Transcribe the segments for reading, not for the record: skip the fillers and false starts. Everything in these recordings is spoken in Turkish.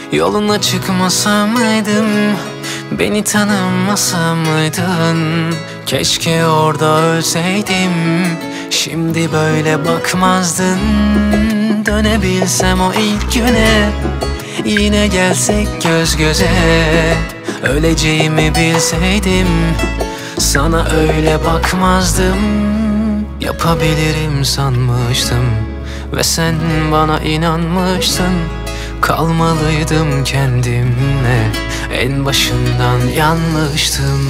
Yoluna çıkmasaydım, beni tanımasaydın. Keşke orada ölseydim, şimdi böyle bakmazdın. Dönebilsem o ilk güne, yine gelsek göz göze. Öleceğimi bilseydim, sana öyle bakmazdım. Yapabilirim sanmıştım ve sen bana inanmıştın. Kalmalıydım kendimle, en başından yanlıştım.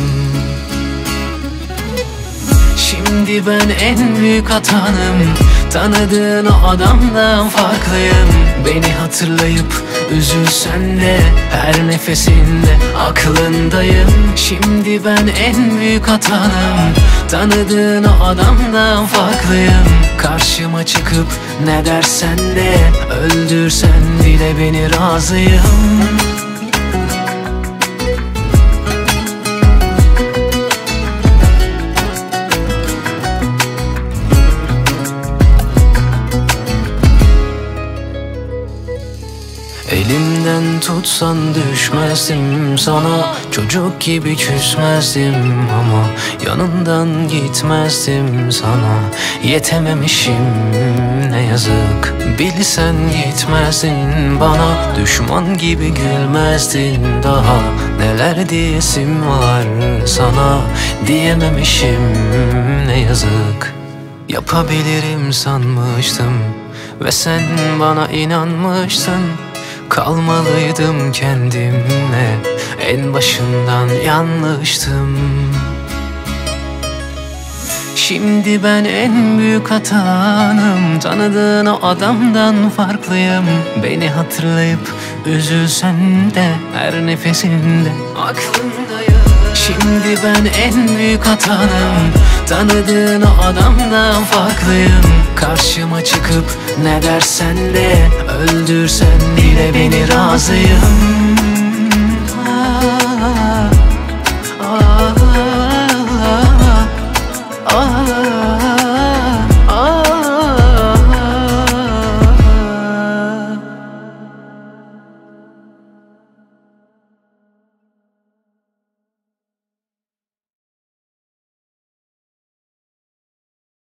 Şimdi ben en büyük hatanım, tanıdığın o adamdan farklıyım. Beni hatırlayıp üzülsen de her nefesinde aklındayım. Şimdi ben en büyük hatanım, tanıdığın o adamdan farklıyım. Karşıma çıkıp ne dersen de, öldürsen bile beni razıyım. Elimden tutsan düşmezdim sana, çocuk gibi küsmezdim ama yanından gitmezdim sana. Yetememişim ne yazık, bilsen gitmezdin bana. Düşman gibi gülmezdin, daha neler diyesim var sana. Diyememişim ne yazık. Yapabilirim sanmıştım ve sen bana inanmıştın. Kalmalıydım kendimle, en başından yanlıştım. Şimdi ben en büyük hatanım, tanıdığın o adamdan farklıyım. Beni hatırlayıp üzülsen de her nefesinde aklımdayım. Şimdi ben en büyük hatanım, tanıdığın o adamdan farklıyım. Karşıma çıkıp ne dersen de, öldürsen bile beni razıyım.